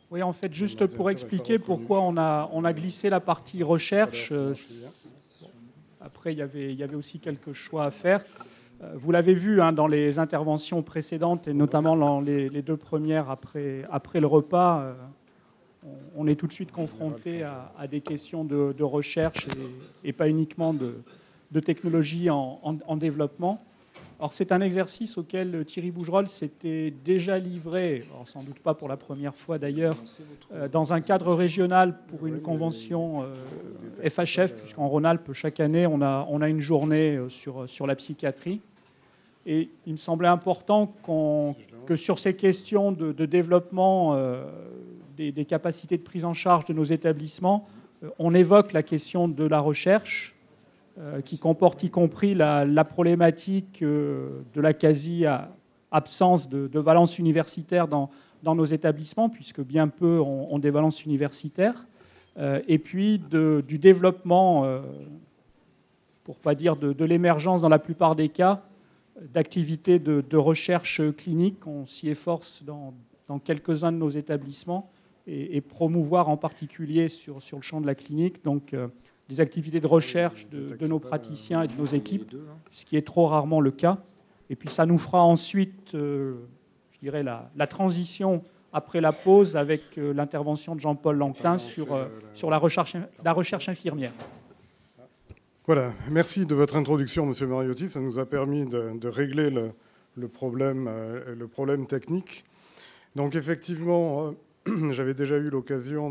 Oui, en fait, juste pour expliquer pourquoi on a glissé la partie recherche. Après, il y avait aussi quelques choix à faire. Vous l'avez vu hein, dans les interventions précédentes, et notamment dans les deux premières après le repas, on est tout de suite confronté à des questions de recherche et pas uniquement de technologie en développement. Alors c'est un exercice auquel Thierry Bougerolles s'était déjà livré, alors sans doute pas pour la première fois d'ailleurs, dans un cadre régional pour une convention FHF, puisqu'en Rhône-Alpes, chaque année, on a une journée sur la psychiatrie. Et il me semblait important que sur ces questions de développement des capacités de prise en charge de nos établissements, on évoque la question de la recherche, qui comporte y compris la problématique de la quasi-absence de valence universitaire dans nos établissements, puisque bien peu ont des valences universitaires, et puis du développement, pour ne pas dire de l'émergence dans la plupart des cas, d'activités de recherche clinique. On s'y efforce dans quelques-uns de nos établissements et promouvoir en particulier sur le champ de la clinique. Donc, des activités de recherche de nos praticiens et de nos équipes, ce qui est trop rarement le cas. Et puis ça nous fera ensuite, je dirais, la transition après la pause avec l'intervention de Jean-Paul Lanquetin sur la recherche infirmière. Voilà, merci de votre introduction, Monsieur Mariotti. Ça nous a permis de régler le problème technique. Donc effectivement, j'avais déjà eu l'occasion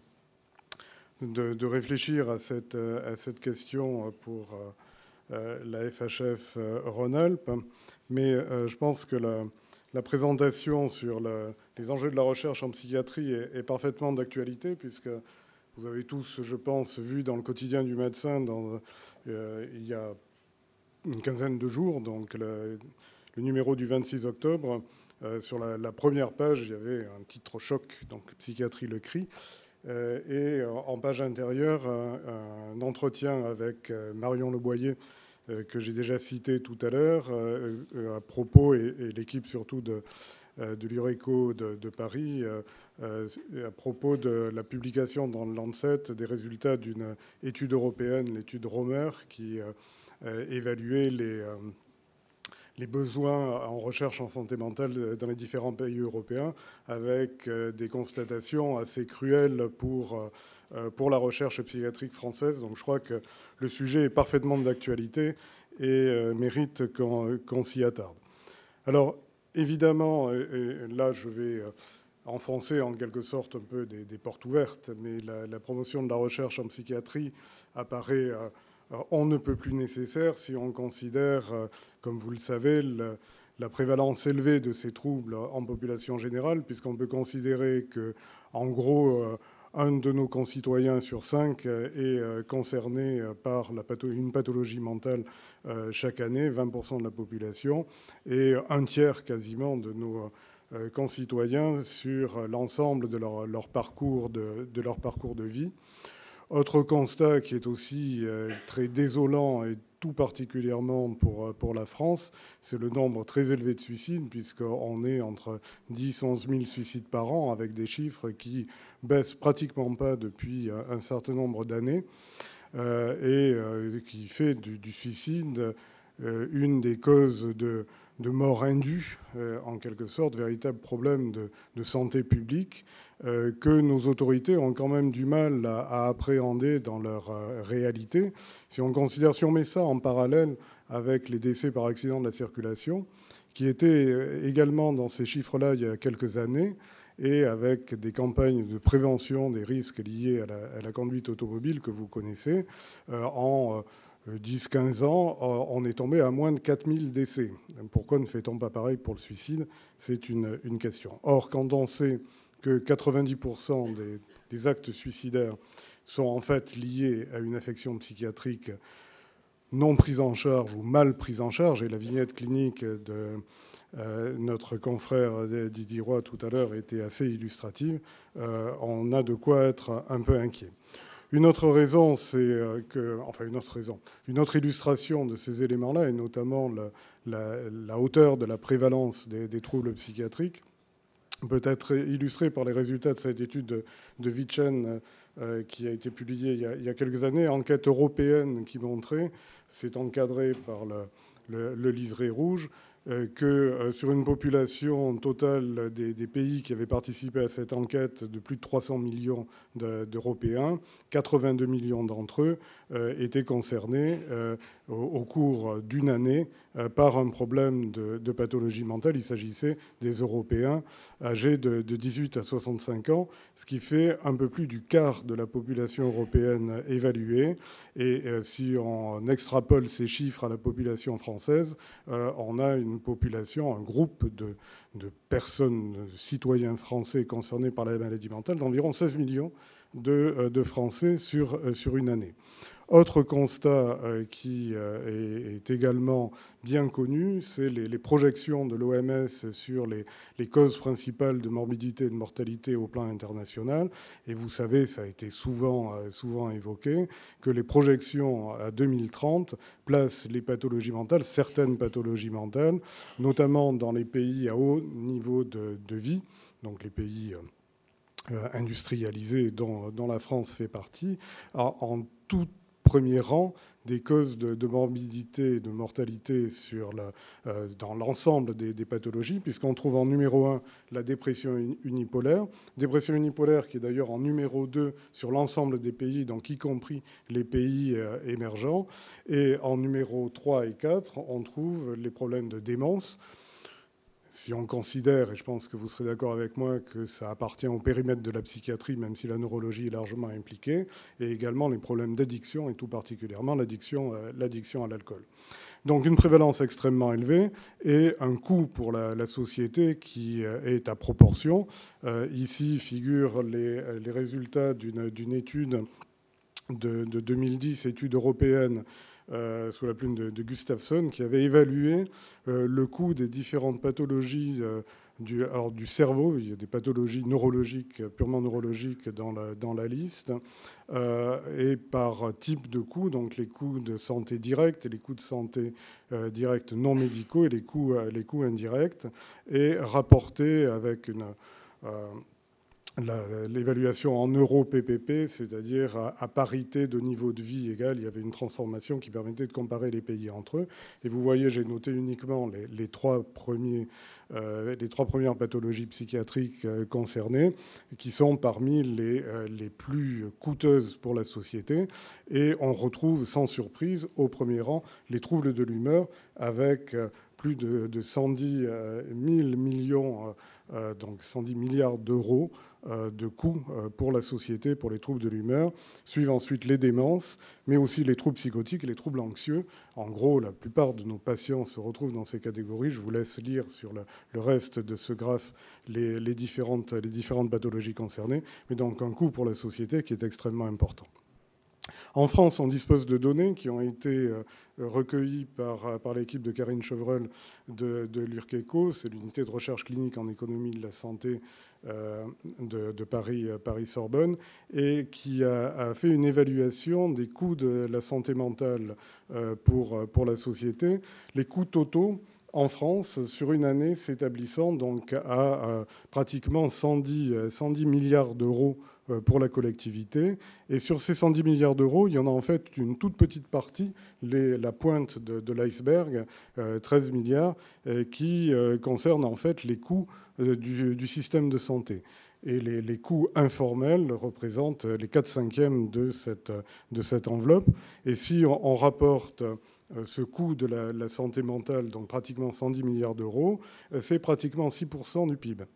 de réfléchir à cette question pour la FHF Rhône-Alpes. Mais je pense que la présentation sur les enjeux de la recherche en psychiatrie est parfaitement d'actualité, puisque vous avez tous, je pense, vu dans le quotidien du médecin il y a une quinzaine de jours, donc le numéro du 26 octobre, sur la première page, il y avait un titre choc, donc Psychiatrie le cri. Et en page intérieure, un entretien avec Marion Leboyer, que j'ai déjà cité tout à l'heure, à propos, et l'équipe surtout de l'URECO de Paris, à propos de la publication dans le Lancet des résultats d'une étude européenne, l'étude Romer, qui évaluait les besoins en recherche en santé mentale dans les différents pays européens, avec des constatations assez cruelles pour la recherche psychiatrique française. Donc je crois que le sujet est parfaitement d'actualité et mérite qu'on s'y attarde. Alors évidemment, et là je vais enfoncer en quelque sorte un peu des portes ouvertes, mais la promotion de la recherche en psychiatrie apparaît on ne peut plus nécessaire si on considère, comme vous le savez, la prévalence élevée de ces troubles en population générale, puisqu'on peut considérer que, en gros, un de nos concitoyens sur 5 est concerné par une pathologie mentale chaque année, 20% de la population, et un tiers quasiment de nos concitoyens sur l'ensemble de leur parcours de vie. Autre constat qui est aussi très désolant, et tout particulièrement pour la France, c'est le nombre très élevé de suicides, puisqu'on est entre 10 et 11 000 suicides par an, avec des chiffres qui baissent pratiquement pas depuis un certain nombre d'années, et qui fait du suicide une des causes de mort indue, en quelque sorte, véritable problème de santé publique, que nos autorités ont quand même du mal à appréhender dans leur réalité. Si on met ça en parallèle avec les décès par accident de la circulation, qui étaient également dans ces chiffres-là il y a quelques années, et avec des campagnes de prévention des risques liés à la conduite automobile que vous connaissez, en 10-15 ans, on est tombé à moins de 4000 décès. Pourquoi ne fait-on pas pareil pour le suicide? C'est une question. Or, quand on sait que 90% des actes suicidaires sont en fait liés à une affection psychiatrique non prise en charge ou mal prise en charge, et la vignette clinique de notre confrère Didier Roy tout à l'heure était assez illustrative, on a de quoi être un peu inquiet. Une autre raison, une autre illustration de ces éléments-là, et notamment la hauteur de la prévalence des troubles psychiatriques, peut être illustré par les résultats de cette étude de Vichen qui a été publiée il y a quelques années, enquête européenne qui montrait, c'est encadré par le liseré rouge, que sur une population totale des pays qui avaient participé à cette enquête de plus de 300 millions d'Européens, 82 millions d'entre eux étaient concernés au cours d'une année par un problème de pathologie mentale. Il s'agissait des Européens âgés de 18 à 65 ans, ce qui fait un peu plus du quart de la population européenne évaluée. Et si on extrapole ces chiffres à la population française, on a une population, un groupe de personnes, de citoyens français concernés par la maladie mentale d'environ 16 millions de Français sur une année. Autre constat qui est également bien connu, c'est les projections de l'OMS sur les causes principales de morbidité et de mortalité au plan international. Et vous savez, ça a été souvent évoqué, que les projections à 2030 placent les pathologies mentales, certaines pathologies mentales, notamment dans les pays à haut niveau de vie, donc les pays industrialisés dont la France fait partie, en tout premier rang des causes de morbidité et de mortalité dans l'ensemble des pathologies, puisqu'on trouve en numéro 1 la dépression unipolaire. Dépression unipolaire qui est d'ailleurs en numéro 2 sur l'ensemble des pays, donc y compris les pays émergents. Et en numéro 3 et 4, on trouve les problèmes de démence. Si on considère, et je pense que vous serez d'accord avec moi, que ça appartient au périmètre de la psychiatrie, même si la neurologie est largement impliquée, et également les problèmes d'addiction, et tout particulièrement l'addiction à l'alcool. Donc une prévalence extrêmement élevée et un coût pour la société qui est à proportion. Ici figurent les résultats d'une étude de 2010, étude européenne, sous la plume de Gustafsson, qui avait évalué le coût des différentes pathologies du cerveau. Il y a des pathologies neurologiques, purement neurologiques dans la liste, et par type de coûts, donc les coûts de santé directs et les coûts de santé directs non médicaux et les coûts indirects, et rapportés avec l'évaluation en euros PPP, c'est-à-dire à parité de niveau de vie égal. Il y avait une transformation qui permettait de comparer les pays entre eux. Et vous voyez, j'ai noté uniquement les trois premières pathologies psychiatriques concernées, qui sont parmi les plus coûteuses pour la société. Et on retrouve sans surprise au premier rang les troubles de l'humeur, avec plus de 110 000 millions, donc 110 milliards d'euros de coûts pour la société, pour les troubles de l'humeur. Suivent ensuite les démences, mais aussi les troubles psychotiques et les troubles anxieux. En gros, la plupart de nos patients se retrouvent dans ces catégories. Je vous laisse lire sur le reste de ce graphe les différentes pathologies concernées, mais donc un coût pour la société qui est extrêmement important. En France, on dispose de données qui ont été recueillies par l'équipe de Karine Chevreul de l'URCECO, c'est l'unité de recherche clinique en économie de la santé de Paris-Sorbonne, et qui a fait une évaluation des coûts de la santé mentale pour la société. Les coûts totaux en France, sur une année, s'établissant donc à pratiquement 110 milliards d'euros pour la collectivité. Et sur ces 110 milliards d'euros, il y en a en fait une toute petite partie, la pointe de l'iceberg, 13 milliards, qui concerne en fait les coûts du système de santé. Et les coûts informels représentent les 4/5 de cette enveloppe. Et si on rapporte ce coût de la santé mentale, donc pratiquement 110 milliards d'euros, c'est pratiquement 6% du PIB.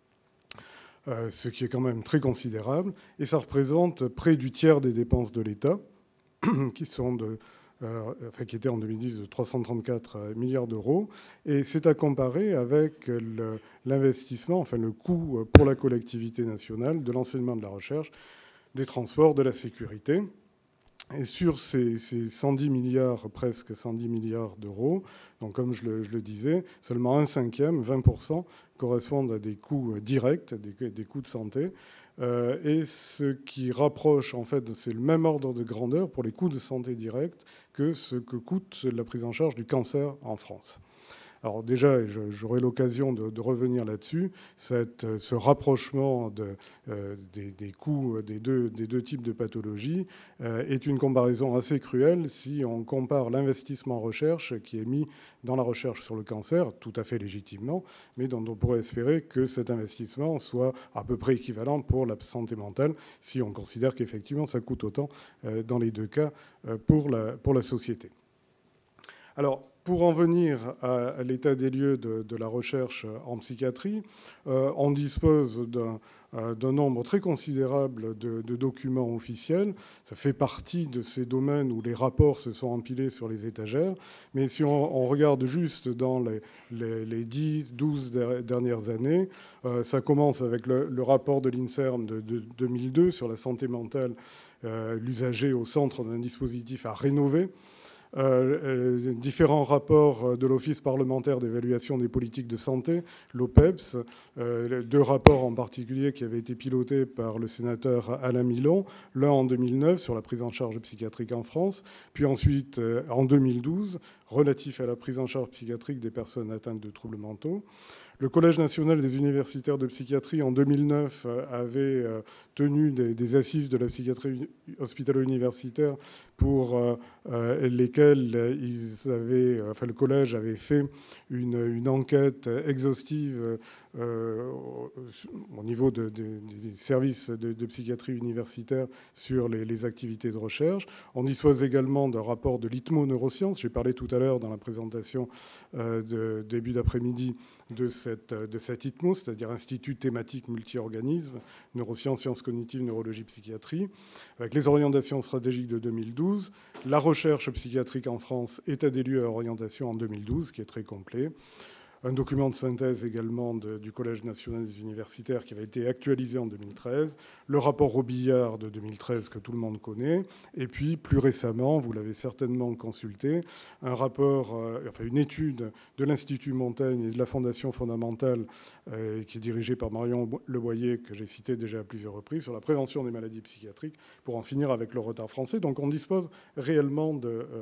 Ce qui est quand même très considérable. Et ça représente près du tiers des dépenses de l'État, qui étaient en 2010 de 334 milliards d'euros. Et c'est à comparer avec l'investissement, le coût pour la collectivité nationale de l'enseignement, de la recherche, des transports, de la sécurité. Et sur ces 110 milliards, presque 110 milliards d'euros, donc comme je le disais, seulement 1/5, 20%, correspondent à des coûts directs, des coûts de santé. Et ce qui rapproche, en fait, c'est le même ordre de grandeur pour les coûts de santé directs que ce que coûte la prise en charge du cancer en France. Alors déjà, et j'aurai l'occasion de revenir là-dessus, ce rapprochement des coûts des deux types de pathologies est une comparaison assez cruelle si on compare l'investissement en recherche qui est mis dans la recherche sur le cancer, tout à fait légitimement, mais dont on pourrait espérer que cet investissement soit à peu près équivalent pour la santé mentale, si on considère qu'effectivement ça coûte autant dans les deux cas pour la société. Alors, pour en venir à l'état des lieux de la recherche en psychiatrie, on dispose d'un nombre très considérable de documents officiels. Ça fait partie de ces domaines où les rapports se sont empilés sur les étagères. Mais si on regarde juste dans les 10, 12 dernières années, ça commence avec le rapport de l'INSERM de 2002 sur la santé mentale, l'usager au centre d'un dispositif à rénover. Différents rapports de l'Office parlementaire d'évaluation des politiques de santé, l'OPEPS, deux rapports en particulier qui avaient été pilotés par le sénateur Alain Milon, l'un en 2009 sur la prise en charge psychiatrique en France, puis ensuite en 2012 relatif à la prise en charge psychiatrique des personnes atteintes de troubles mentaux. Le Collège national des universitaires de psychiatrie, en 2009, avait tenu des assises de la psychiatrie hospitalo-universitaire pour lesquelles le collège avait fait une enquête exhaustive au niveau des services de psychiatrie universitaire sur les activités de recherche. On dispose également d'un rapport de l'ITMO Neurosciences. J'ai parlé tout à l'heure dans la présentation de début d'après-midi de cet ITMO, c'est-à-dire Institut thématique multi-organismes, neurosciences, sciences cognitives, neurologie, psychiatrie, avec les orientations stratégiques de 2012, la recherche psychiatrique en France, état des lieux à orientation en 2012, qui est très complet. Un document de synthèse également du Collège national des universitaires qui avait été actualisé en 2013, le rapport Robillard de 2013 que tout le monde connaît, et puis plus récemment, vous l'avez certainement consulté, une étude de l'Institut Montaigne et de la Fondation fondamentale qui est dirigée par Marion Leboyer, que j'ai cité déjà à plusieurs reprises, sur la prévention des maladies psychiatriques, pour en finir avec le retard français. Donc on dispose réellement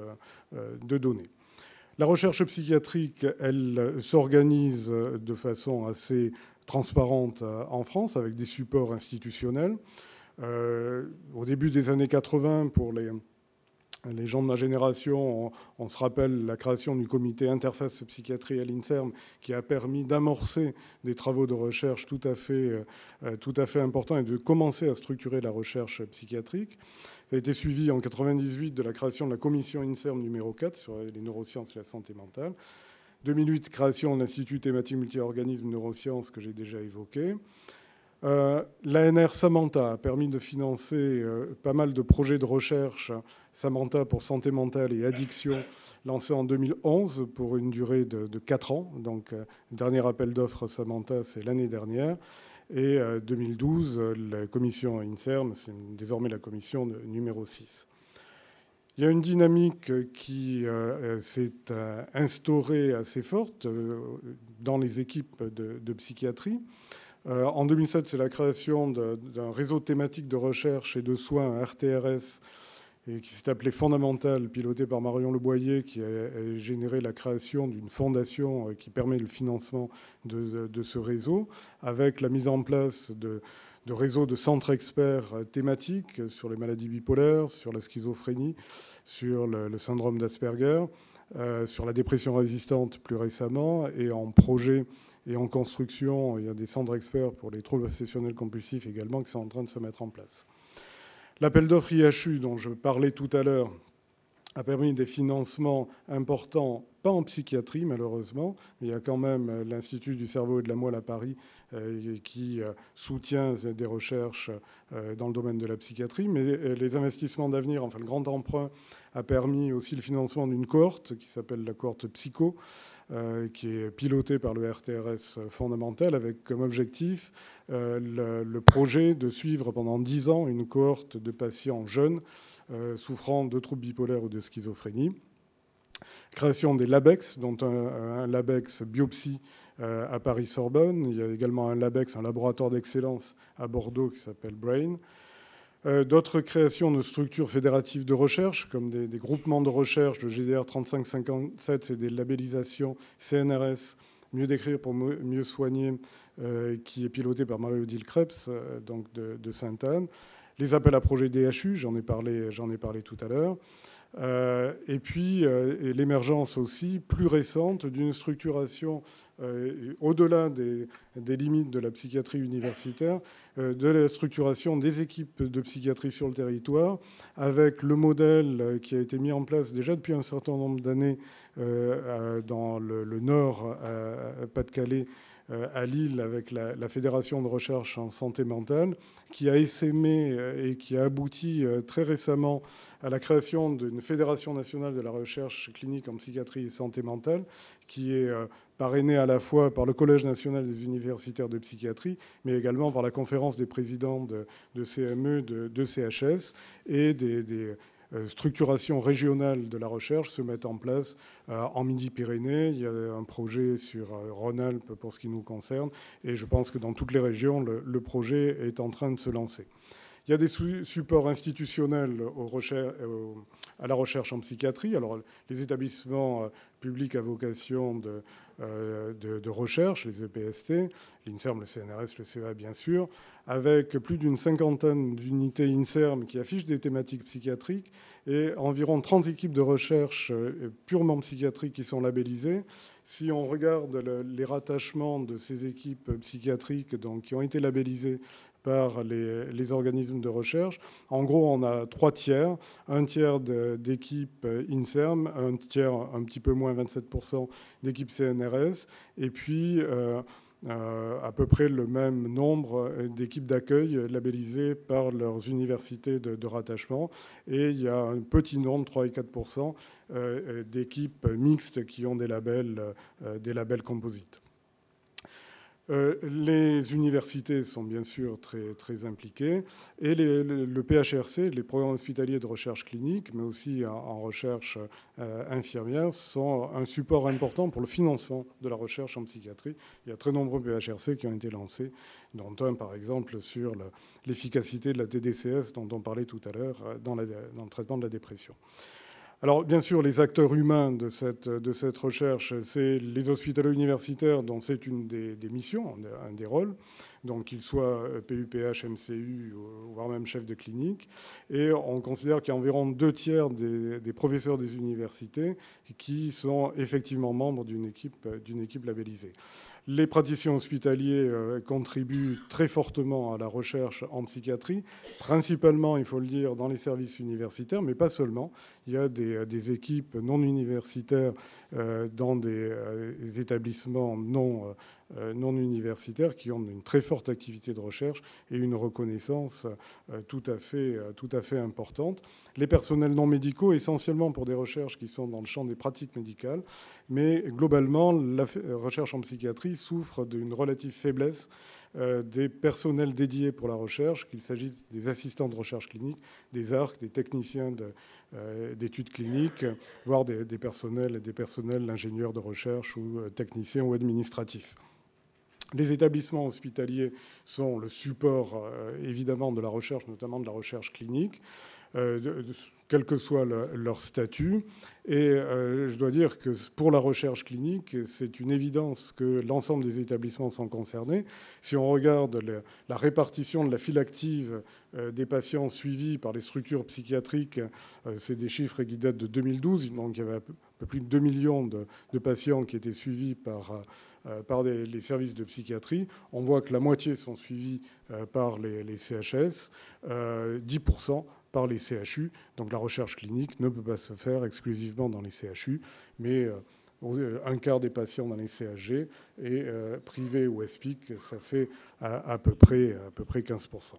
de données. La recherche psychiatrique, elle s'organise de façon assez transparente en France, avec des supports institutionnels. Au début des années 80, pour les gens de ma génération, on se rappelle la création du comité interface psychiatrie à l'INSERM qui a permis d'amorcer des travaux de recherche tout à fait importants et de commencer à structurer la recherche psychiatrique. Ça a été suivi en 1998 de la création de la commission INSERM numéro 4 sur les neurosciences et la santé mentale. 2008, création de l'Institut thématique multi-organismes neurosciences que j'ai déjà évoqué. L'ANR Samantha a permis de financer pas mal de projets de recherche, Samantha pour santé mentale et addiction, lancé en 2011 pour une durée de 4 ans. Donc, le dernier appel d'offres Samantha, c'est l'année dernière. Et 2012, la commission INSERM, c'est désormais la commission numéro 6. Il y a une dynamique qui s'est instaurée assez forte dans les équipes de psychiatrie. En 2007, c'est la création d'un réseau thématique de recherche et de soins, un RTRS, qui s'est appelé Fondamental, piloté par Marion Leboyer, qui a généré la création d'une fondation qui permet le financement de ce réseau, avec la mise en place de réseaux de centres experts thématiques sur les maladies bipolaires, sur la schizophrénie, sur le syndrome d'Asperger, sur la dépression résistante plus récemment, et en projet et en construction, il y a des centres experts pour les troubles obsessionnels compulsifs également qui sont en train de se mettre en place. L'appel d'offres IHU, dont je parlais tout à l'heure, a permis des financements importants, pas en psychiatrie malheureusement, mais il y a quand même l'Institut du cerveau et de la moelle à Paris qui soutient des recherches dans le domaine de la psychiatrie. Mais les investissements d'avenir, enfin le grand emprunt, a permis aussi le financement d'une cohorte qui s'appelle la cohorte Psycho, qui est pilotée par le RTRS Fondamental, avec comme objectif le projet de suivre pendant 10 ans une cohorte de patients jeunes souffrant de troubles bipolaires ou de schizophrénie. Création des LABEX, dont un LABEX biopsie à Paris-Sorbonne. Il y a également un LABEX, un laboratoire d'excellence à Bordeaux qui s'appelle BRAIN. D'autres créations de structures fédératives de recherche, comme des groupements de recherche. Le GDR 3557, c'est des labellisations CNRS, mieux décrire pour mieux soigner, qui est piloté par Marie-Odile Krebs, donc de Sainte-Anne. Les appels à projets DHU, j'en ai parlé tout à l'heure. Et puis l'émergence aussi plus récente d'une structuration au-delà des limites de la psychiatrie universitaire, de la structuration des équipes de psychiatrie sur le territoire, avec le modèle qui a été mis en place déjà depuis un certain nombre d'années dans le nord, Pas-de-Calais, à Lille, avec la Fédération de recherche en santé mentale, qui a essaimé et qui a abouti très récemment à la création d'une Fédération nationale de la recherche clinique en psychiatrie et santé mentale, qui est parrainée à la fois par le Collège national des universitaires de psychiatrie, mais également par la conférence des présidents de CME, de CHS, et des structuration régionale de la recherche se met en place en Midi-Pyrénées. Il y a un projet sur Rhône-Alpes pour ce qui nous concerne. Et je pense que dans toutes les régions, le projet est en train de se lancer. Il y a des supports institutionnels à la recherche en psychiatrie. Alors, les établissements publics à vocation de recherche, les EPST, l'INSERM, le CNRS, le CEA, bien sûr, avec plus d'une cinquantaine d'unités INSERM qui affichent des thématiques psychiatriques et environ 30 équipes de recherche purement psychiatriques qui sont labellisées. Si on regarde les rattachements de ces équipes psychiatriques donc, qui ont été labellisées par les organismes de recherche, en gros, on a 3 tiers. Un tiers d'équipes INSERM, un tiers, un petit peu moins, 27% d'équipes CNRS, et puis à peu près le même nombre d'équipes d'accueil labellisées par leurs universités de rattachement. Et il y a un petit nombre, 3 et 4%, d'équipes mixtes qui ont des labels composites. Les universités sont bien sûr très, très impliquées et le PHRC, les programmes hospitaliers de recherche clinique, mais aussi en recherche infirmière, sont un support important pour le financement de la recherche en psychiatrie. Il y a très nombreux PHRC qui ont été lancés, dont un par exemple sur l'efficacité de la TDCS dont on parlait tout à l'heure dans le traitement de la dépression. Alors, bien sûr, les acteurs humains de cette recherche, c'est les hospitaliers universitaires, dont c'est une des missions, un des rôles, donc qu'ils soient PUPH, MCU, voire même chef de clinique. Et on considère qu'il y a environ 2 tiers des professeurs des universités qui sont effectivement membres d'une équipe labellisée. Les praticiens hospitaliers contribuent très fortement à la recherche en psychiatrie, principalement, il faut le dire, dans les services universitaires, mais pas seulement. Il y a des équipes non universitaires dans des établissements non universitaires qui ont une très forte activité de recherche et une reconnaissance tout à fait importante. Les personnels non médicaux, essentiellement pour des recherches qui sont dans le champ des pratiques médicales, mais globalement, la recherche en psychiatrie souffre d'une relative faiblesse des personnels dédiés pour la recherche, qu'il s'agisse des assistants de recherche clinique, des ARC, des techniciens d'études cliniques, voire des personnels ingénieurs de recherche ou techniciens ou administratifs. Les établissements hospitaliers sont le support, évidemment, de la recherche, notamment de la recherche clinique, quel que soit leur statut. Et je dois dire que pour la recherche clinique, c'est une évidence que l'ensemble des établissements sont concernés. Si on regarde la répartition de la file active des patients suivis par les structures psychiatriques, c'est des chiffres qui datent de 2012, donc il y avait un peu plus de 2 millions de patients qui étaient suivis par les services de psychiatrie. On voit que la moitié sont suivis par les CHS, 10% par les CHU. Donc la recherche clinique ne peut pas se faire exclusivement dans les CHU, mais un quart des patients dans les CHG et privés ou ESPIC, ça fait à peu près 15%.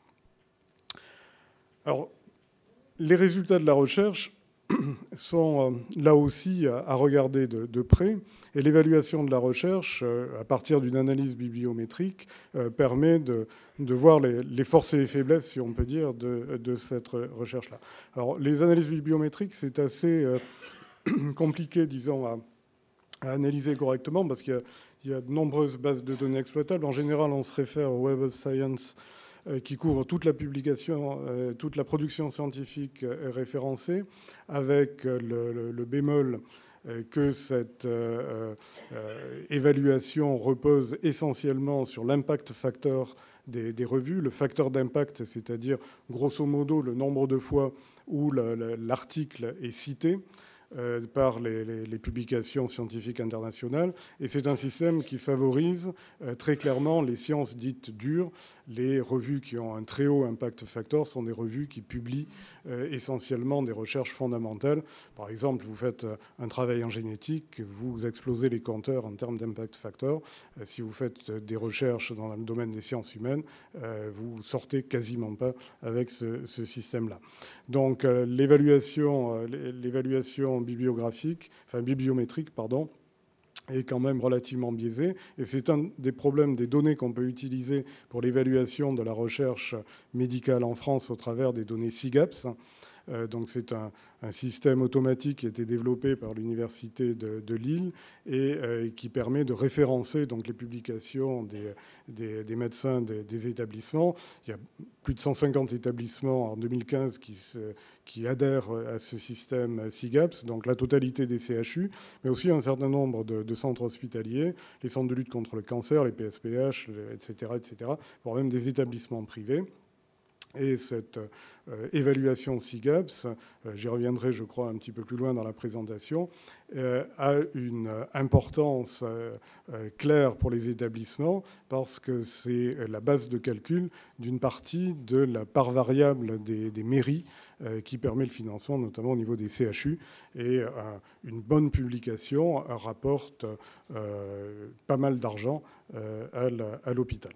Alors, les résultats de la recherche sont là aussi à regarder de près. Et l'évaluation de la recherche, à partir d'une analyse bibliométrique, permet de voir les forces et les faiblesses, si on peut dire, de cette recherche-là. Alors, les analyses bibliométriques, c'est assez compliqué, disons, à analyser correctement, parce qu'il y a de nombreuses bases de données exploitables. En général, on se réfère au Web of Science qui couvre toute la publication, toute la production scientifique référencée, avec le bémol que cette évaluation repose essentiellement sur l'impact factor des revues. Le facteur d'impact, c'est-à-dire grosso modo le nombre de fois où l'article est cité par les publications scientifiques internationales. Et c'est un système qui favorise très clairement les sciences dites dures. Les revues qui ont un très haut impact factor sont des revues qui publient essentiellement des recherches fondamentales. Par exemple, vous faites un travail en génétique, vous explosez les compteurs en termes d'impact factor. Si vous faites des recherches dans le domaine des sciences humaines, vous sortez quasiment pas avec ce système-là. Donc l'évaluation bibliométrique, est quand même relativement biaisée. Et c'est un des problèmes des données qu'on peut utiliser pour l'évaluation de la recherche médicale en France au travers des données SIGAPS. Donc c'est un système automatique qui a été développé par l'Université de Lille et qui permet de référencer donc les publications des médecins des établissements. Il y a plus de 150 établissements en 2015 qui adhèrent à ce système SIGAPS, donc la totalité des CHU, mais aussi un certain nombre de centres hospitaliers, les centres de lutte contre le cancer, les PSPH, etc., voire même des établissements privés. Et cette évaluation SIGAPS, j'y reviendrai je crois un petit peu plus loin dans la présentation, a une importance claire pour les établissements parce que c'est la base de calcul d'une partie de la part variable des mairies qui permet le financement notamment au niveau des CHU. Et une bonne publication rapporte pas mal d'argent à l'hôpital.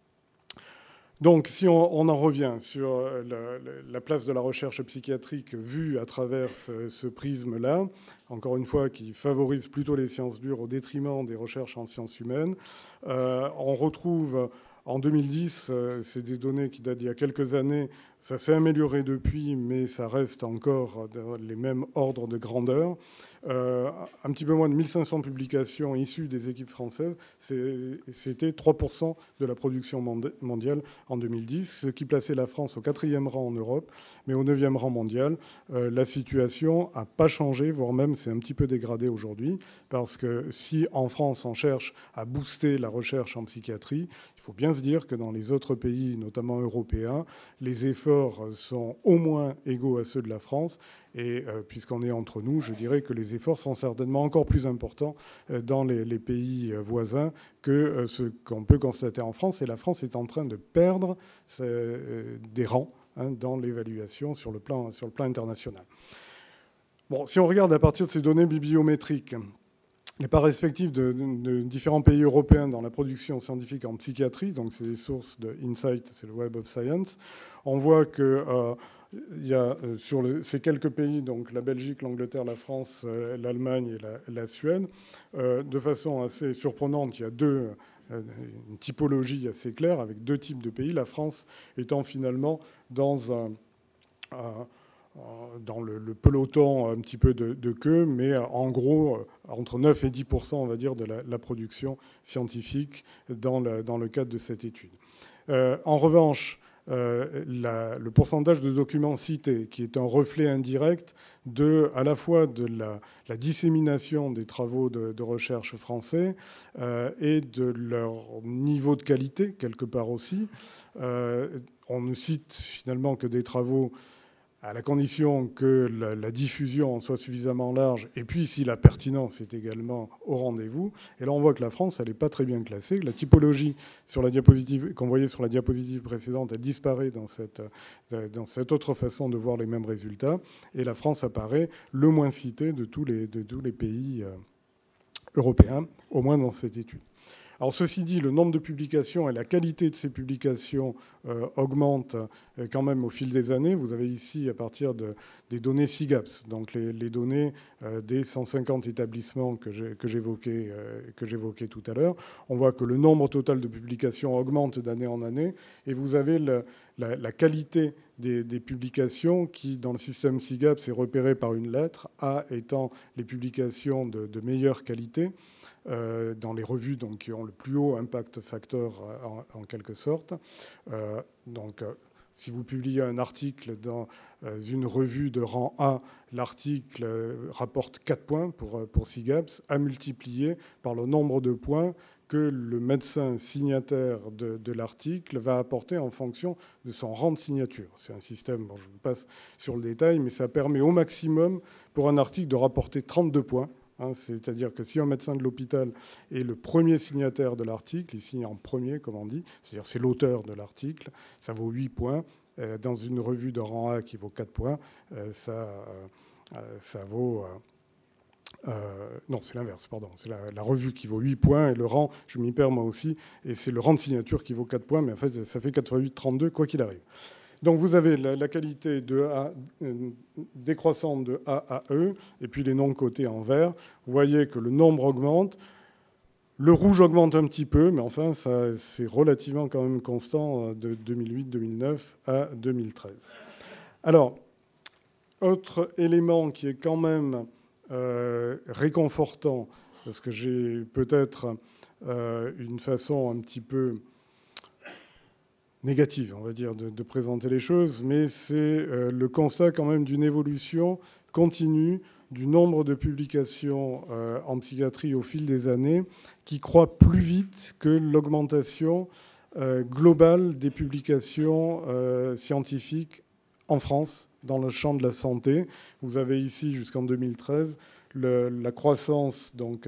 Donc, si on en revient sur la place de la recherche psychiatrique vue à travers ce prisme-là, encore une fois, qui favorise plutôt les sciences dures au détriment des recherches en sciences humaines, on retrouve en 2010, c'est des données qui datent d'il y a quelques années, ça s'est amélioré depuis, mais ça reste encore dans les mêmes ordres de grandeur. Un petit peu moins de 1500 publications issues des équipes françaises, c'était 3% de la production mondiale en 2010, ce qui plaçait la France au 4e rang en Europe, mais au 9e rang mondial. La situation n'a pas changé, voire même c'est un petit peu dégradé aujourd'hui, parce que si en France on cherche à booster la recherche en psychiatrie, il faut bien se dire que dans les autres pays, notamment européens, les efforts sont au moins égaux à ceux de la France. Et puisqu'on est entre nous, je dirais que les efforts sont certainement encore plus importants dans les pays voisins que ce qu'on peut constater en France. Et la France est en train de perdre des rangs dans l'évaluation sur le plan international. Bon, si on regarde à partir de ces données bibliométriques, les parts respectives de différents pays européens dans la production scientifique en psychiatrie, donc c'est les sources de Insight, c'est le Web of Science, on voit que il y a sur ces quelques pays, donc la Belgique, l'Angleterre, la France, l'Allemagne et la Suède, de façon assez surprenante, il y a une typologie assez claire avec deux types de pays, la France étant finalement dans le peloton un petit peu de queue, mais en gros, entre 9 et 10%, on va dire, de la production scientifique dans le cadre de cette étude. En revanche, le pourcentage de documents cités, qui est un reflet indirect à la fois de la dissémination des travaux de recherche français et de leur niveau de qualité, quelque part aussi. On ne cite finalement que des travaux à la condition que la diffusion soit suffisamment large, et puis si la pertinence est également au rendez-vous. Et là, on voit que la France, elle n'est pas très bien classée. La typologie sur la diapositive qu'on voyait sur la diapositive précédente, elle disparaît dans cette autre façon de voir les mêmes résultats. Et la France apparaît le moins cité de tous les pays européens, au moins dans cette étude. Alors, ceci dit, le nombre de publications et la qualité de ces publications augmentent quand même au fil des années. Vous avez ici, à partir des données SIGAPS, donc les données des 150 établissements que j'évoquais tout à l'heure, on voit que le nombre total de publications augmente d'année en année, et vous avez la qualité des publications qui, dans le système SIGAP, est repéré par une lettre, A étant les publications de meilleure qualité, dans les revues donc, qui ont le plus haut impact factor en quelque sorte. Si vous publiez un article dans une revue de rang A, l'article rapporte 4 points pour SIGAPS, à multiplier par le nombre de points que le médecin signataire de l'article va apporter en fonction de son rang de signature. C'est un système, bon, je vous passe sur le détail, mais ça permet au maximum pour un article de rapporter 32 points. C'est-à-dire que si un médecin de l'hôpital est le premier signataire de l'article, il signe en premier, comme on dit, c'est-à-dire c'est l'auteur de l'article, ça vaut 8 points. Dans une revue de rang A qui vaut 4 points, ça vaut... non, c'est l'inverse, pardon. C'est la revue qui vaut 8 points et le rang, je m'y perds moi aussi, et c'est le rang de signature qui vaut 4 points, mais en fait, ça fait 4 x 8, 32, quoi qu'il arrive. Donc vous avez la qualité décroissante de A à E, et puis les noms cotés en vert. Vous voyez que le nombre augmente. Le rouge augmente un petit peu, mais enfin, c'est relativement quand même constant de 2008-2009 à 2013. Alors, autre élément qui est quand même réconfortant, parce que j'ai peut-être une façon un petit peu négative, on va dire, de présenter les choses, mais c'est le constat quand même d'une évolution continue du nombre de publications en psychiatrie au fil des années qui croît plus vite que l'augmentation globale des publications scientifiques en France dans le champ de la santé. Vous avez ici, jusqu'en 2013, la croissance donc,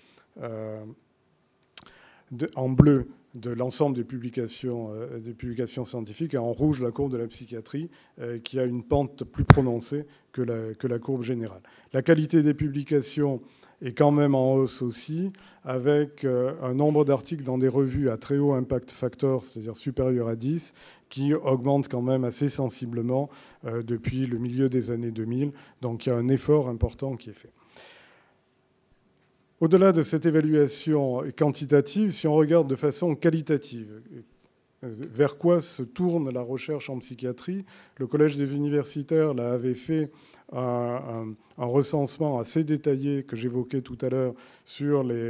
en bleu de l'ensemble des publications scientifiques, et en rouge la courbe de la psychiatrie, qui a une pente plus prononcée que la courbe générale. La qualité des publications est quand même en hausse aussi, avec un nombre d'articles dans des revues à très haut impact factor, c'est-à-dire supérieur à 10, qui augmente quand même assez sensiblement depuis le milieu des années 2000. Donc il y a un effort important qui est fait. Au-delà de cette évaluation quantitative, si on regarde de façon qualitative, vers quoi se tourne la recherche en psychiatrie, le Collège des universitaires là, avait fait un recensement assez détaillé que j'évoquais tout à l'heure sur les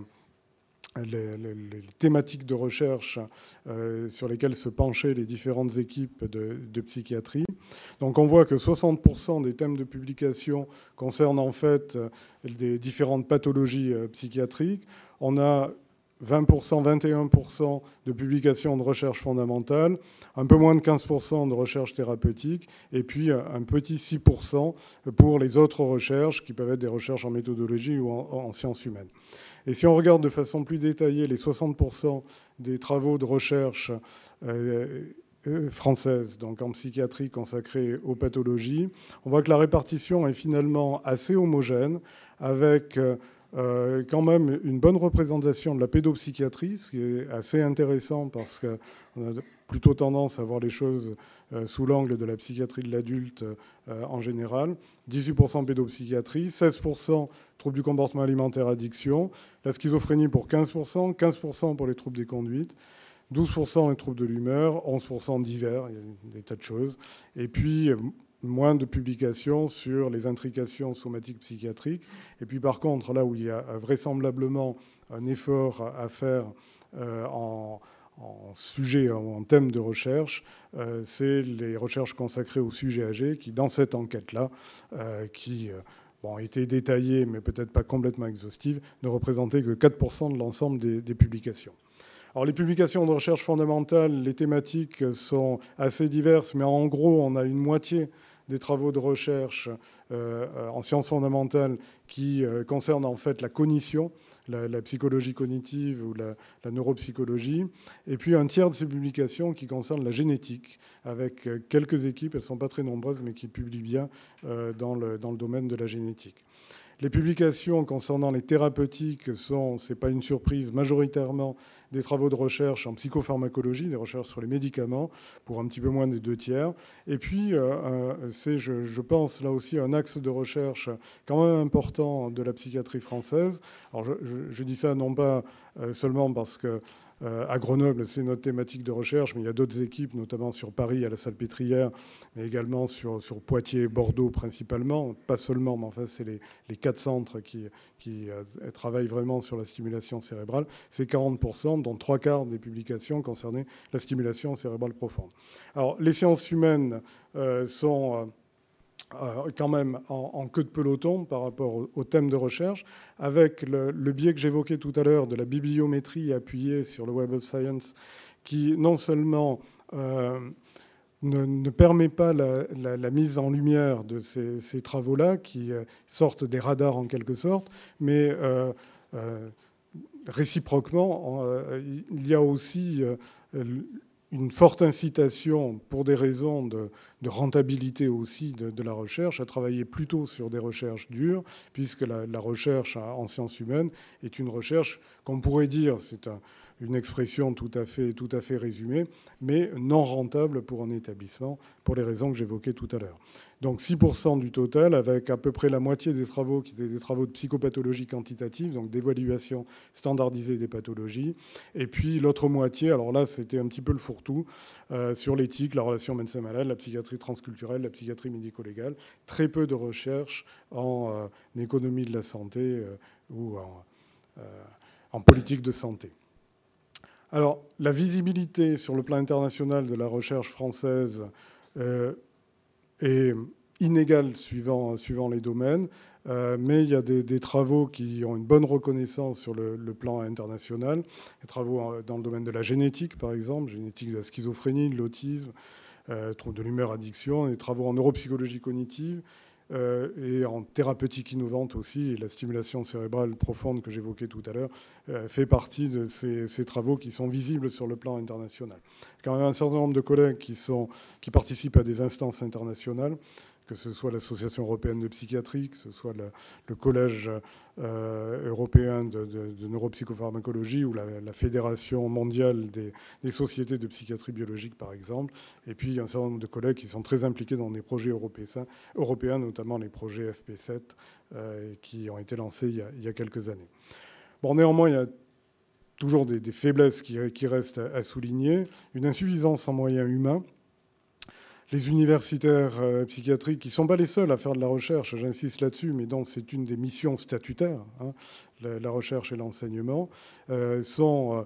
thématiques de recherche sur lesquelles se penchaient les différentes équipes de psychiatrie. Donc on voit que 60% des thèmes de publication concernent en fait des différentes pathologies psychiatriques. On a 20%, 21% de publications de recherche fondamentale, un peu moins de 15% de recherche thérapeutique, et puis un petit 6% pour les autres recherches, qui peuvent être des recherches en méthodologie ou en sciences humaines. Et si on regarde de façon plus détaillée les 60% des travaux de recherche française, donc en psychiatrie consacrée aux pathologies, on voit que la répartition est finalement assez homogène, avec quand même une bonne représentation de la pédopsychiatrie, ce qui est assez intéressant parce qu'on a plutôt tendance à voir les choses sous l'angle de la psychiatrie de l'adulte en général. 18% pédopsychiatrie, 16% troubles du comportement alimentaire, addiction, la schizophrénie pour 15%, 15% pour les troubles des conduites, 12% les troubles de l'humeur, 11% divers, il y a des tas de choses. Et puis moins de publications sur les intrications somatiques psychiatriques. Et puis par contre, là où il y a vraisemblablement un effort à faire en sujet, en thème de recherche, c'est les recherches consacrées aux sujets âgés qui, dans cette enquête-là, qui a été détaillée, mais peut-être pas complètement exhaustive, ne représentaient que 4% de l'ensemble des publications. Alors les publications de recherche fondamentale, les thématiques sont assez diverses, mais en gros, on a une moitié des travaux de recherche en sciences fondamentales qui concernent en fait la cognition, la psychologie cognitive ou la neuropsychologie, et puis un tiers de ces publications qui concernent la génétique, avec quelques équipes, elles ne sont pas très nombreuses, mais qui publient bien dans le domaine de la génétique. Les publications concernant les thérapeutiques sont, ce n'est pas une surprise, majoritairement des travaux de recherche en psychopharmacologie, des recherches sur les médicaments, pour un petit peu moins des 2/3. Et puis, c'est, je pense, là aussi, un axe de recherche quand même important de la psychiatrie française. Alors, je dis ça non pas seulement parce que À Grenoble, c'est notre thématique de recherche, mais il y a d'autres équipes, notamment sur Paris, à la Salpêtrière, mais également sur Poitiers et Bordeaux principalement. Pas seulement, mais enfin, c'est les 4 centres qui travaillent vraiment sur la stimulation cérébrale. C'est 40%, dont 3/4 des publications concernaient la stimulation cérébrale profonde. Alors, les sciences humaines sont quand même en queue de peloton par rapport au thème de recherche, avec le biais que j'évoquais tout à l'heure de la bibliométrie appuyée sur le Web of Science, qui non seulement ne permet pas la mise en lumière de ces travaux-là, qui sortent des radars en quelque sorte, mais réciproquement, il y a aussi une forte incitation, pour des raisons de rentabilité aussi de la recherche, à travailler plutôt sur des recherches dures, puisque la recherche en sciences humaines est une recherche qu'on pourrait dire, c'est une expression tout à fait résumée, mais non rentable pour un établissement, pour les raisons que j'évoquais tout à l'heure. Donc 6% du total, avec à peu près la moitié des travaux qui étaient des travaux de psychopathologie quantitative, donc d'évaluation standardisée des pathologies. Et puis l'autre moitié, alors là c'était un petit peu le fourre-tout, sur l'éthique, la relation médecin-malade, la psychiatrie transculturelle, la psychiatrie médico-légale. Très peu de recherche en économie de la santé ou en politique de santé. Alors, la visibilité sur le plan international de la recherche française est inégale suivant les domaines, mais il y a des travaux qui ont une bonne reconnaissance sur le plan international. Des travaux dans le domaine de la génétique, par exemple, génétique de la schizophrénie, de l'autisme, troubles de l'humeur, addiction, des travaux en neuropsychologie cognitive, et en thérapeutique innovante aussi. Et la stimulation cérébrale profonde que j'évoquais tout à l'heure fait partie de ces travaux qui sont visibles sur le plan international. Quand même un certain nombre de collègues qui participent à des instances internationales, que ce soit l'Association européenne de psychiatrie, que ce soit le Collège européen de neuropsychopharmacologie ou la Fédération mondiale des sociétés de psychiatrie biologique, par exemple. Et puis, il y a un certain nombre de collègues qui sont très impliqués dans des projets européens, notamment les projets FP7, qui ont été lancés il y a quelques années. Bon, néanmoins, il y a toujours des faiblesses qui restent à souligner. Une insuffisance en moyens humains. Les universitaires psychiatriques, qui ne sont pas les seuls à faire de la recherche, j'insiste là-dessus, mais dont c'est une des missions statutaires, hein, la recherche et l'enseignement, sont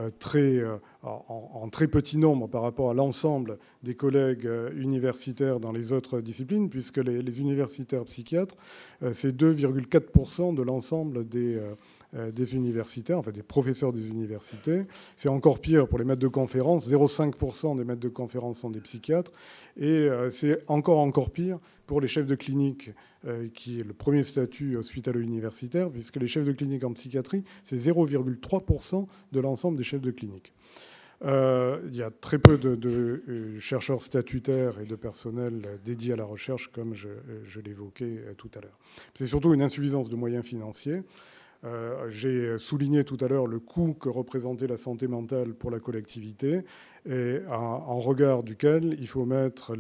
en très petit nombre par rapport à l'ensemble des collègues universitaires dans les autres disciplines, puisque les universitaires psychiatres, c'est 2,4% de l'ensemble des universitaires, enfin des professeurs des universités. C'est encore pire pour les maîtres de conférences. 0,5% des maîtres de conférences sont des psychiatres. Et c'est encore pire pour les chefs de clinique, qui est le premier statut hospitalo-universitaire, puisque les chefs de clinique en psychiatrie, c'est 0,3% de l'ensemble des chefs de clinique. Il y a très peu de chercheurs statutaires et de personnel dédiés à la recherche, comme je l'évoquais tout à l'heure. C'est surtout une insuffisance de moyens financiers. J'ai souligné tout à l'heure le coût que représentait la santé mentale pour la collectivité, et en regard duquel il faut mettre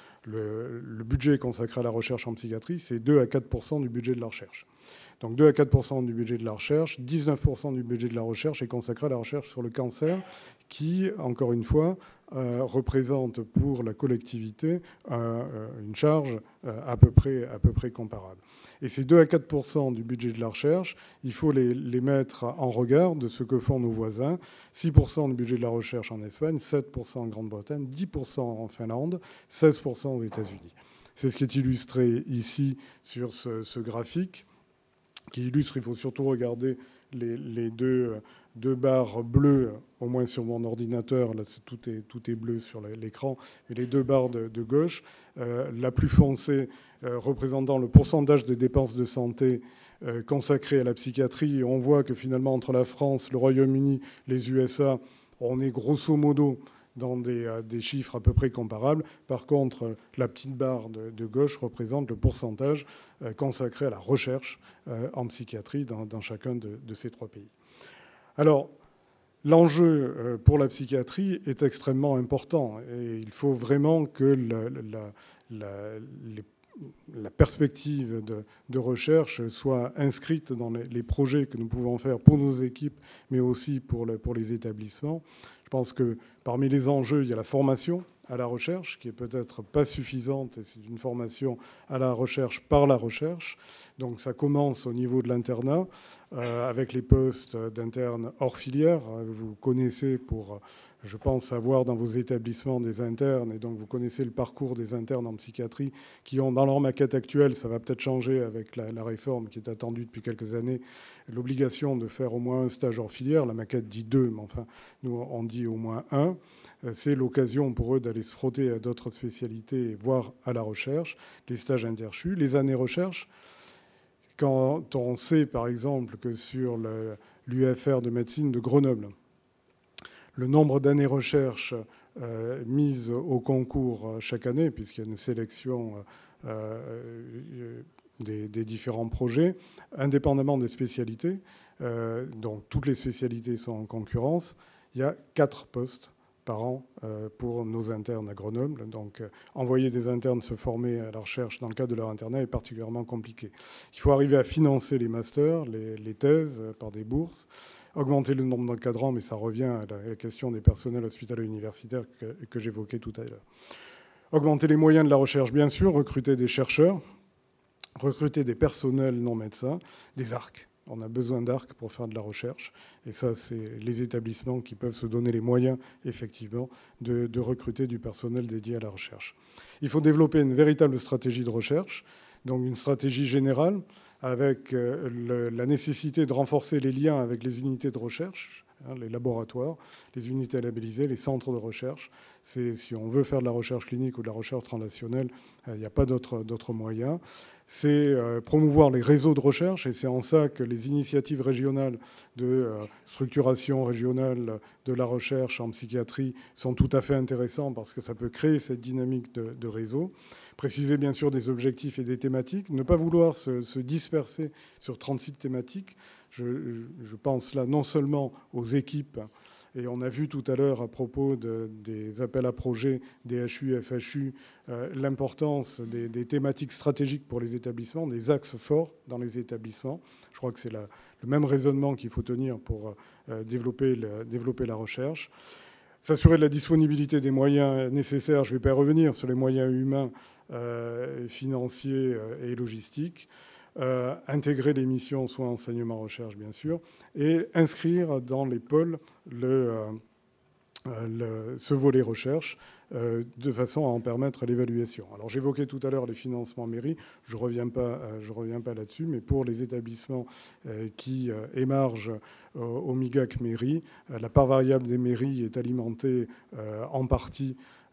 le budget consacré à la recherche en psychiatrie, c'est 2 à 4% du budget de la recherche. Donc 2 à 4% du budget de la recherche, 19% du budget de la recherche est consacré à la recherche sur le cancer, qui, encore une fois, représente pour la collectivité une charge à peu près comparable. Et ces 2 à 4% du budget de la recherche, il faut les mettre en regard de ce que font nos voisins. 6% du budget de la recherche en Espagne, 7% en Grande-Bretagne, 10% en Finlande, 16% aux États-Unis. C'est ce qui est illustré ici sur ce graphique, qui illustre, il faut surtout regarder les deux barres bleues, au moins sur mon ordinateur, là tout est bleu sur l'écran, mais les 2 barres de gauche, la plus foncée représentant le pourcentage des dépenses de santé consacrées à la psychiatrie. Et on voit que finalement, entre la France, le Royaume-Uni, les USA, on est grosso modo dans des chiffres à peu près comparables. Par contre, la petite barre de gauche représente le pourcentage consacré à la recherche en psychiatrie dans chacun de ces 3 pays. Alors, l'enjeu pour la psychiatrie est extrêmement important, et il faut vraiment que la perspective de recherche soit inscrite dans les projets que nous pouvons faire pour nos équipes, mais aussi pour les établissements. Je pense que parmi les enjeux, il y a la formation à la recherche, qui est peut-être pas suffisante, et c'est une formation à la recherche par la recherche. Donc ça commence au niveau de l'internat, avec les postes d'internes hors filière. Vous connaissez pour, je pense, avoir dans vos établissements des internes, et donc vous connaissez le parcours des internes en psychiatrie qui ont, dans leur maquette actuelle, ça va peut-être changer avec la réforme qui est attendue depuis quelques années, l'obligation de faire au moins un stage hors filière. La maquette dit 2, mais enfin, nous, on dit au moins 1. C'est l'occasion pour eux d'aller se frotter à d'autres spécialités, voire à la recherche, les stages interchus, les années recherche. Quand on sait, par exemple, que sur l'UFR de médecine de Grenoble, le nombre d'années recherche mises au concours chaque année, puisqu'il y a une sélection des différents projets, indépendamment des spécialités, donc toutes les spécialités sont en concurrence, il y a 4 postes par an pour nos internes à Grenoble. Donc envoyer des internes se former à la recherche dans le cadre de leur internat est particulièrement compliqué. Il faut arriver à financer les masters, les thèses par des bourses, augmenter le nombre d'encadrants, mais ça revient à la question des personnels hospitaliers universitaires que j'évoquais tout à l'heure. Augmenter les moyens de la recherche, bien sûr, recruter des chercheurs, recruter des personnels non médecins, des ARC. On a besoin d'ARC pour faire de la recherche. Et ça, c'est les établissements qui peuvent se donner les moyens, effectivement, de recruter du personnel dédié à la recherche. Il faut développer une véritable stratégie de recherche, donc une stratégie générale, avec la nécessité de renforcer les liens avec les unités de recherche, les laboratoires, les unités labellisées, les centres de recherche. Si on veut faire de la recherche clinique ou de la recherche translationnelle, il n'y a pas d'autres moyens. C'est promouvoir les réseaux de recherche, et c'est en ça que les initiatives régionales de structuration régionale de la recherche en psychiatrie sont tout à fait intéressantes, parce que ça peut créer cette dynamique de réseau. Préciser bien sûr des objectifs et des thématiques, ne pas vouloir se disperser sur 36 thématiques. Je pense là non seulement aux équipes, et on a vu tout à l'heure à propos des appels à projets, DHU, FHU, l'importance des thématiques stratégiques pour les établissements, des axes forts dans les établissements. Je crois que c'est le même raisonnement qu'il faut tenir pour développer la recherche. S'assurer de la disponibilité des moyens nécessaires, je ne vais pas revenir sur les moyens humains, financiers et logistiques. Intégrer les missions soins, enseignement, recherche, bien sûr, et inscrire dans les pôles ce volet recherche de façon à en permettre l'évaluation. Alors j'évoquais tout à l'heure les financements mairie, je reviens pas là-dessus, mais pour les établissements qui émargent au MIGAC mairie, la part variable des mairies est alimentée en partie,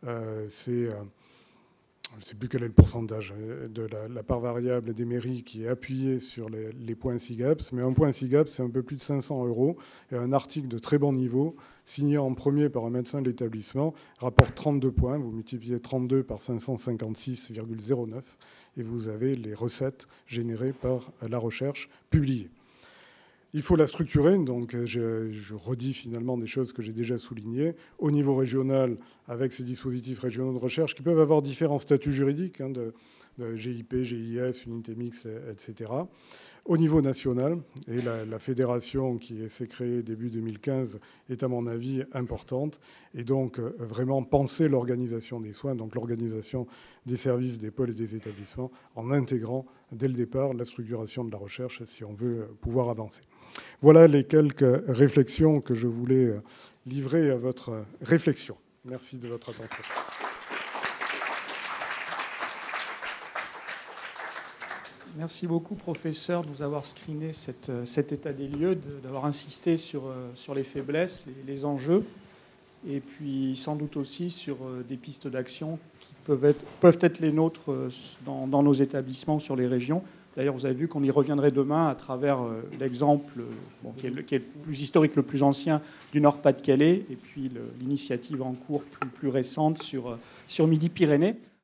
je ne sais plus quel est le pourcentage de la part variable des mairies qui est appuyée sur les points SIGAPS, mais un point SIGAPS, c'est un peu plus de 500 € et un article de très bon niveau, signé en premier par un médecin de l'établissement, rapporte 32 points. Vous multipliez 32 par 556,09 et vous avez les recettes générées par la recherche publiée. Il faut la structurer, donc je redis finalement des choses que j'ai déjà soulignées. Au niveau régional, avec ces dispositifs régionaux de recherche qui peuvent avoir différents statuts juridiques, de GIP, GIS, unité mixte, etc. Au niveau national, et la fédération qui s'est créée début 2015 est à mon avis importante, et donc vraiment penser l'organisation des soins, donc l'organisation des services, des pôles et des établissements, en intégrant dès le départ la structuration de la recherche si on veut pouvoir avancer. Voilà les quelques réflexions que je voulais livrer à votre réflexion. Merci de votre attention. Merci beaucoup, professeur, de nous avoir screené cet état des lieux, d'avoir insisté sur les faiblesses, les enjeux, et puis sans doute aussi sur des pistes d'action qui peuvent être les nôtres dans nos établissements, sur les régions. D'ailleurs, vous avez vu qu'on y reviendrait demain à travers l'exemple qui est le plus historique, le plus ancien du Nord-Pas-de-Calais, et puis l'initiative en cours plus récente sur Midi-Pyrénées.